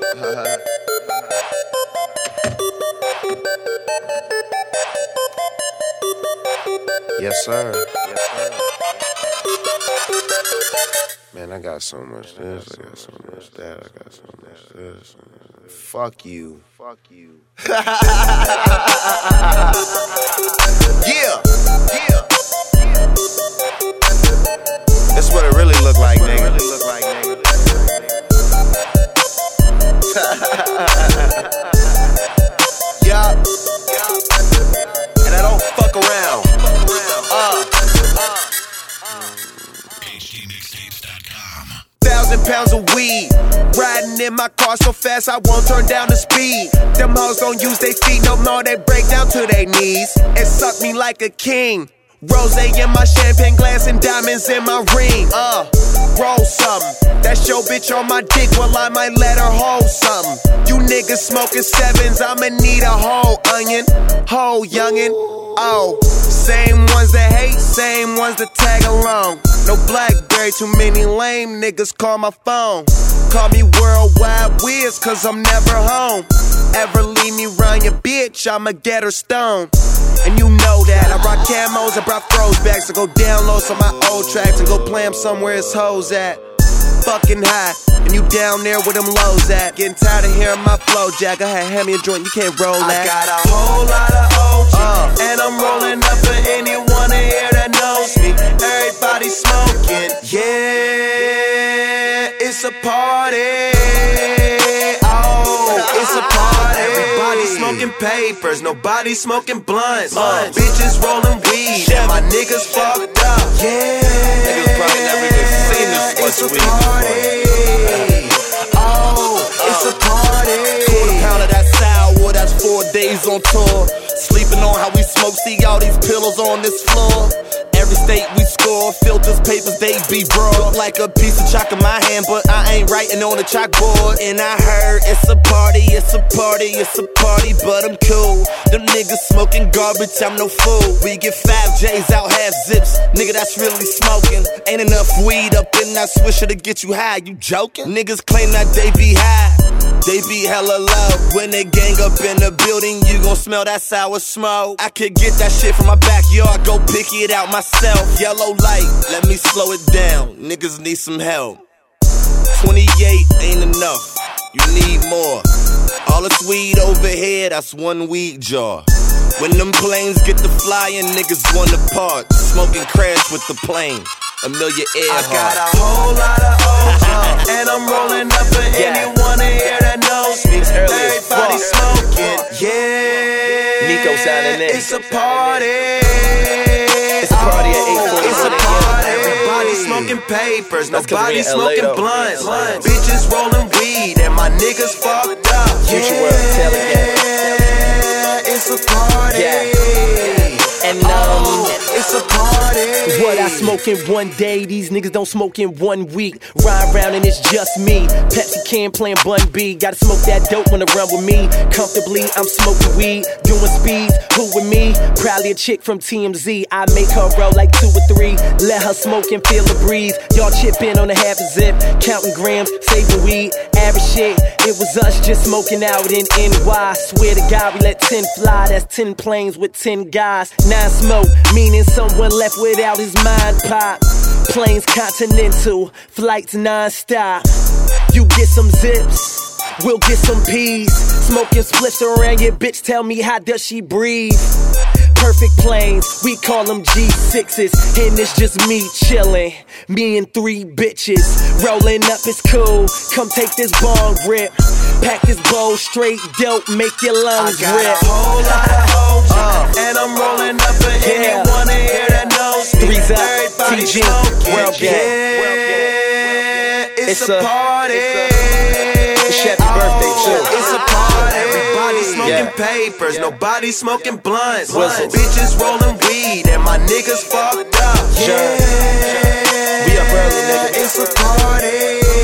Yes, sir. Man, I got so much this, I got so much that, I got so much this. Fuck you. Yeah. That's what it really look like, nigga. Yeah. And I don't fuck around. HDMixtapes.com. 1,000 pounds of weed. Riding in my car so fast I won't turn down the speed. Them hoes don't use their feet no more, they break down to their knees and suck me like a king. Rosé in my champagne glass and diamonds in my ring. Roll something. That's your bitch on my dick, well I might let her hold something. You niggas smoking sevens, I'ma need a whole onion. Whole youngin'. Oh, same ones that hate, same ones that tag along. No Blackberry, too many lame niggas call my phone. Call me worldwide whiz, cause I'm never home. Ever leave me round your bitch, I'ma get her stoned. And you know that I rock camos, I brought throwbacks. I go download some of my old tracks and go play them somewhere it's hoes at. Fucking high, and you down there where them lows at. Getting tired of hearing my flow, Jack. I had hand me a joint, you can't roll that. I got a whole lot of OG, and I'm rolling up for anyone in here that knows me. Everybody smoking, yeah, it's a party. Oh, it's a party. Everybody smoking papers, nobody smoking blunts. Bitches rolling weed, and my niggas fucked up. Yeah, niggas probably never even seen this much weed before. Oh, it's a party. Quarter pound of that sour, that's 4 days on tour. Sleeping on how we smoke, see all these pillows on this floor. Every state we score, filters, papers, they be broad. Like a piece of chalk in my hand, but I ain't writing on the chalkboard. And I heard it's a party, it's a party, it's a party, but I'm cool. Them niggas smoking garbage, I'm no fool. We get 5 J's out, half zips, nigga that's really smoking. Ain't enough weed up in that swisher to get you high, you joking? Niggas claim that they be high, they be hella low. When they gang up in the building, you gon' smell that sour smoke. I could get that shit from my backyard, go pick it out myself. Yellow light, let me slow it down. Niggas need some help. 28 ain't enough, you need more. All this weed over here, that's one weed jar. When them planes get to flying, niggas wanna part. Smoking crash with the plane, $1 million air I got a whole lot of OG, and I'm rolling up for anyone in here that knows me. Everybody smoking, yeah. Nico signing in. It's a party. It's a party at 8:40. It's a party. Everybody smoking papers, nobody smoking blunts. Bitches rolling weed, and my niggas fucked up. Future World, tell it again. It's a party. And it's a party. what I smoke in one day, these niggas don't smoke in 1 week. Ride around and it's just me. Pepsi can playing Bun B. Gotta smoke that dope when I run with me. Comfortably, I'm smoking weed, doing speeds. Who with me? Probably a chick from TMZ. I make her roll like 2 or 3. Let her smoke and feel the breeze. Y'all chip in on a half a zip, counting grams, saving weed. Average shit, it was us just smoking out in NY. Swear to God, we let 10 fly. That's 10 planes with 10 guys. 9 smoke, meaning someone left without his mind pop. Planes continental, flights non-stop. You get some zips, we'll get some peas. Smoking spliffs around your bitch, tell me how does she breathe? Perfect planes, we call them G6s. And it's just me chillin', me and 3 bitches. Rolling up, it's cool, come take this bong rip. Pack this bowl straight dope, make your lungs rip. I got a whole lot of hoes, and I'm rolling up for anyone in here that knows me. 3's up, Everybody TG, smoking, World Gang. Yeah, it's a party. It's happy birthday too. It's a party. Everybody smoking papers, nobody smoking blunts. Bitches rolling weed, and my niggas fucked up. Yeah, we up early, nigga. It's a party.